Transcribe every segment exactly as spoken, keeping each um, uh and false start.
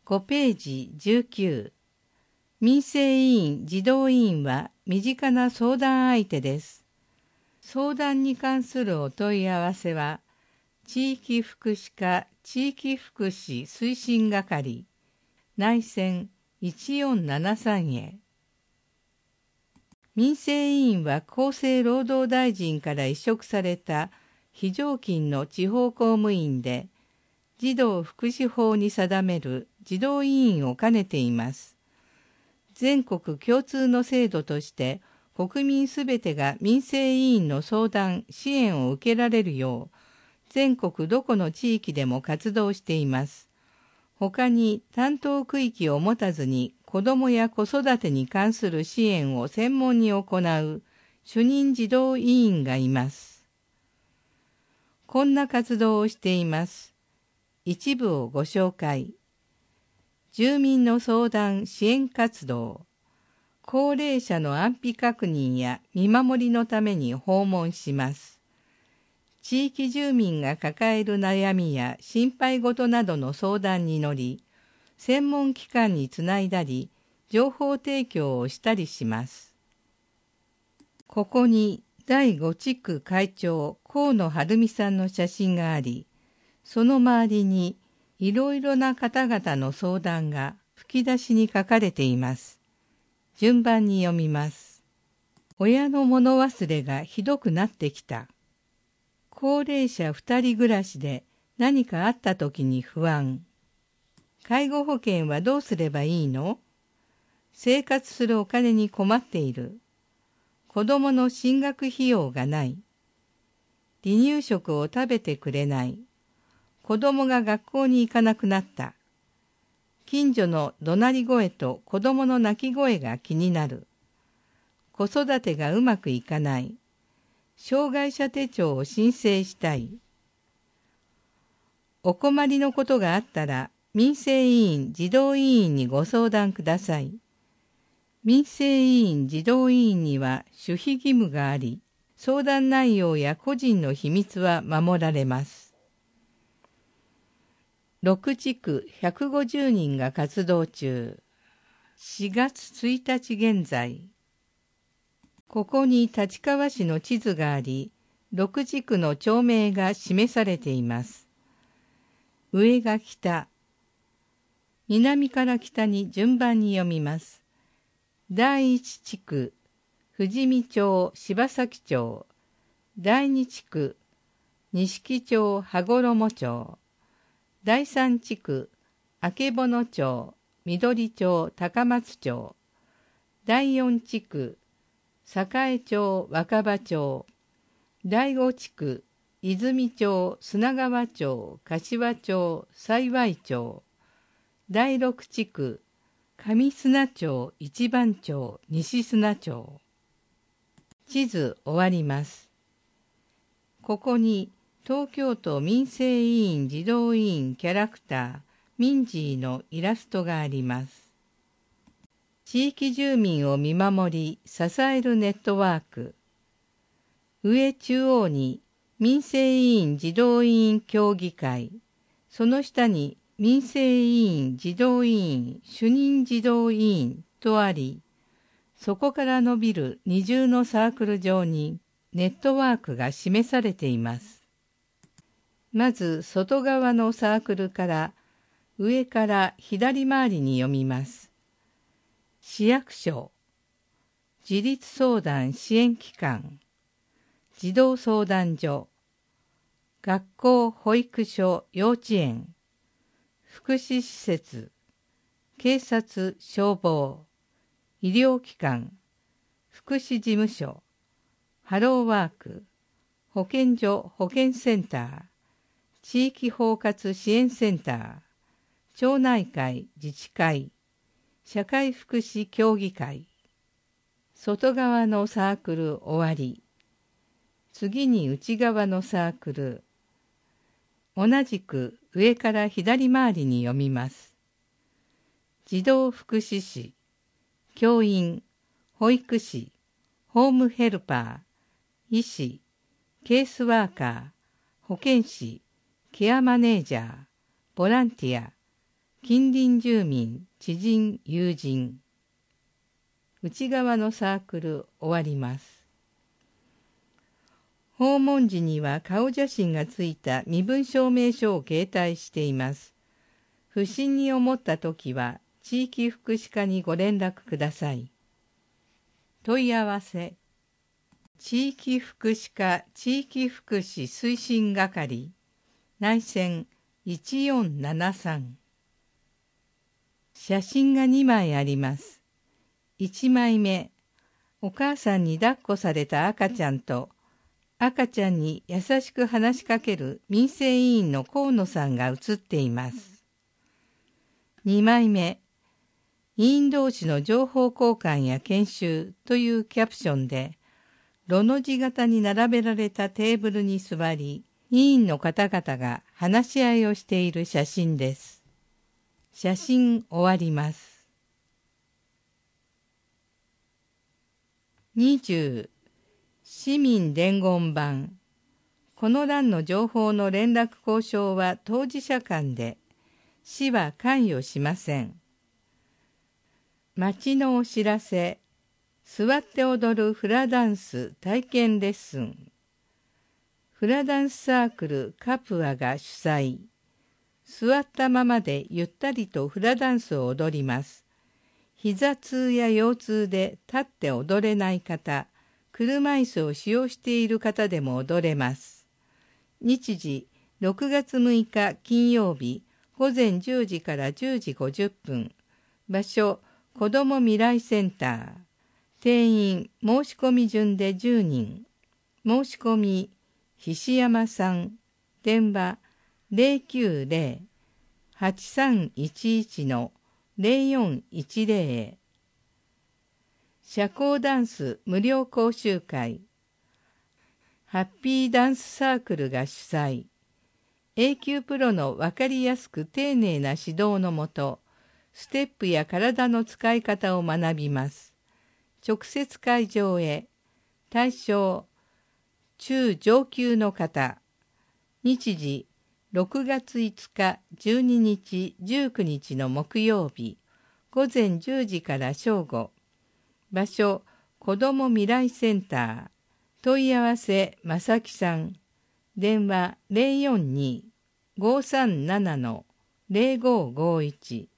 ごページじゅうきゅう。民生委員・児童委員は身近な相談相手です。相談に関するお問い合わせは、地域福祉課地域福祉推進係、内線いちよんななさんへ。民生委員は厚生労働大臣から委嘱された非常勤の地方公務員で、児童福祉法に定める児童委員を兼ねています。全国共通の制度として、国民すべてが民生委員の相談・支援を受けられるよう、全国どこの地域でも活動しています。他に担当区域を持たずに子どもや子育てに関する支援を専門に行う主任児童委員がいます。こんな活動をしています。一部をご紹介。住民の相談支援活動。高齢者の安否確認や見守りのために訪問します。地域住民が抱える悩みや心配事などの相談に乗り、専門機関につないだり、情報提供をしたりします。ここにだいご地区会長河野晴美さんの写真があり、その周りにいろいろな方々の相談が吹き出しに書かれています。順番に読みます。親の物忘れがひどくなってきた。高齢者二人暮らしで何かあった時に不安。介護保険はどうすればいいの？生活するお金に困っている。子供の進学費用がない。離乳食を食べてくれない。子供が学校に行かなくなった。近所の怒鳴り声と子供の泣き声が気になる。子育てがうまくいかない。障害者手帳を申請したい。お困りのことがあったら、民生委員・児童委員にご相談ください。民生委員・児童委員には守秘義務があり、相談内容や個人の秘密は守られます。ろく地区ひゃくごじゅうにんが活動中。しがつついたち現在。ここに立川市の地図があり、ろく地区の町名が示されています。上が北。南から北に順番に読みます。だいいち地区、富士見町、柴崎町。だいに地区、錦町、羽衣町。だいさん地区、曙町、緑町、高松町。だいよん地区、栄町、若葉町。だいご地区、泉町、砂川町、柏町、幸町。だいろく地区、上砂町、一番町、西砂町。地図終わります。ここに東京都民生委員児童委員キャラクターミンジーのイラストがあります。地域住民を見守り支えるネットワーク。上中央に民生委員児童委員協議会、その下に民生委員児童委員主任児童委員とあり、そこから伸びる二重のサークル上にネットワークが示されています。まず外側のサークルから上から左回りに読みます。市役所、自立相談支援機関、児童相談所、学校、保育所、幼稚園、福祉施設、警察、消防、医療機関、福祉事務所、ハローワーク、保健所保健センター、地域包括支援センター、町内会自治会、社会福祉協議会。外側のサークル終わり。次に内側のサークル。同じく上から左回りに読みます。児童福祉士、教員、保育士、ホームヘルパー、医師、ケースワーカー、保健師、ケアマネージャー、ボランティア、 近隣住民、知人、友人。内側のサークル終わります。訪問時には顔写真がついた身分証明書を携帯しています。不審に思ったときは地域福祉課にご連絡ください。問い合わせ。地域福祉課地域福祉推進係内線いちよんななさん。写真がにまいあります。いちまいめ、お母さんに抱っこされた赤ちゃんと、赤ちゃんに優しく話しかける民生委員の河野さんが写っています。にまいめ、委員同士の情報交換や研修というキャプションで、ロの字型に並べられたテーブルに座り、委員の方々が話し合いをしている写真です。写真終わります。にじゅう市民伝言板。この欄の情報の連絡交渉は当事者間で、市は関与しません。町のお知らせ。座って踊るフラダンス体験レッスン。フラダンスサークルカプアが主催。座ったままでゆったりとフラダンスを踊ります。膝痛や腰痛で立って踊れない方、車椅子を使用している方でも踊れます。日時ろくがつむいか金曜日ごぜんじゅうじからじゅうじごじゅっぷん。場所、子ども未来センター。定員、申し込み順でじゅうにん。申し込み、菱山さん。電話、ゼロきゅうゼロ はちさんいちいち ゼロよんいちゼロ。社交ダンス無料講習会。ハッピーダンスサークルが主催。A 級プロのわかりやすく丁寧な指導のもと、ステップや体の使い方を学びます。直接会場へ。対象、中上級の方。日時、ろくがついつか、じゅうににち、じゅうくにちの木曜日、ごぜんじゅうじから正午。場所、子ども未来センター。問い合わせ、まさきさん。電話、ゼロよんに ごさんなな ゼロごごいち。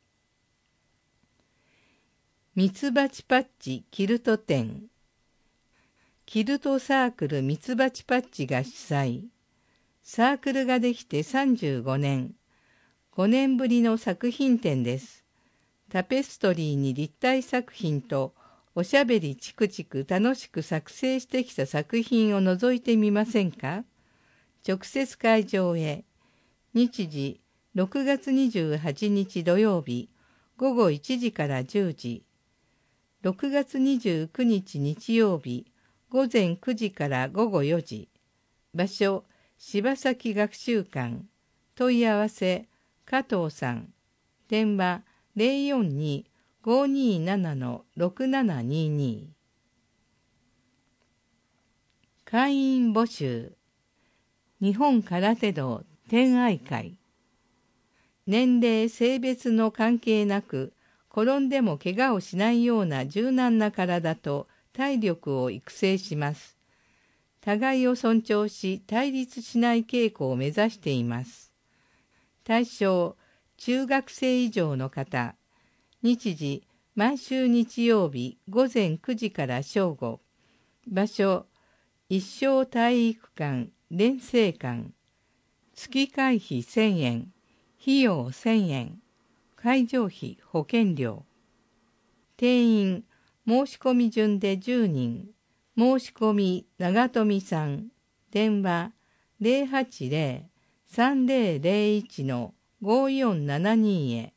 ミツバチパッチキルト展。キルトサークルミツバチパッチが主催。サークルができてさんじゅうごねん。ごねんぶりの作品展です。タペストリーに立体作品とおしゃべりチクチク楽しく作成してきた作品を覗いてみませんか？直接会場へ。日時ろくがつにじゅうはちにち土曜日ごごいちじからじゅうじ。ろくがつにじゅうくにち日曜日ごぜんくじからごごよじ。場所、柴崎学習館。問い合わせ、加藤さん。電話、ゼロよんに ごになな ろくななにに。会員募集。日本空手道天愛会。年齢、性別の関係なく、転んでも怪我をしないような柔軟な体と体力を育成します。互いを尊重し対立しない稽古を目指しています。対象、中学生以上の方。日時、毎週日曜日ごぜんくじから正午。場所、一生体育館連成館。月会費せんえん、費用せんえん。会場費保険料。定員、申し込み順でじゅうにん。申し込み、長富さん。電話、ゼロはちゼロ さんゼロゼロいち ごよんななに へ。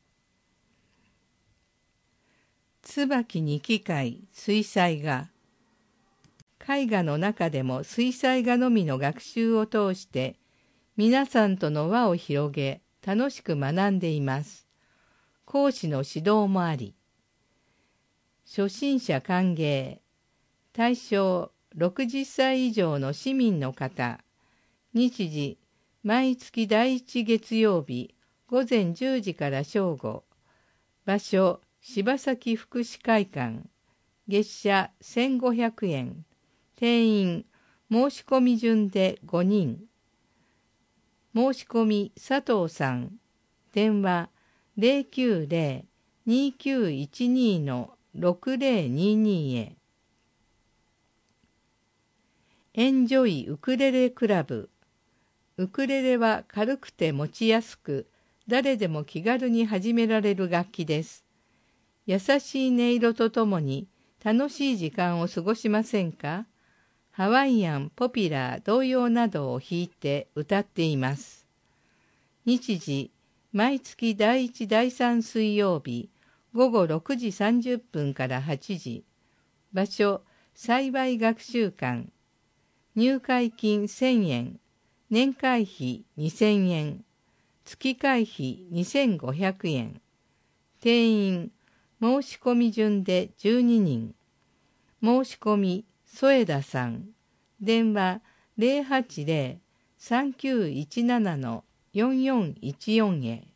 椿に機会、水彩画。絵画の中でも水彩画のみの学習を通して、皆さんとの輪を広げ、楽しく学んでいます。講師の指導もあり。初心者歓迎。対象ろくじゅっさい以上の市民の方。日時毎月だいいち月曜日午前じゅうじから正午。場所、柴崎福祉会館。月謝せんごひゃくえん。定員、申し込み順でごにん。申し込み佐藤さん。電話 ゼロきゅうゼロ にきゅういちに ろくゼロにに へ。エンジョイウクレレクラブ。ウクレレは軽くて持ちやすく、誰でも気軽に始められる楽器です。優しい音色とともに楽しい時間を過ごしませんか？ハワイアン、ポピュラー、童謡などを弾いて歌っています。日時、毎月だいいち、だいさん水曜日、午後ろくじさんじゅっぷんからはちじ。場所、幸い学習館。入会金せんえん、年会費にせんえん、月会費にせんごひゃくえん。定員、申し込み順でじゅうににん。申し込み、添田さん。電話ゼロはちゼロ さんきゅういちなな よんよんいちよん へ。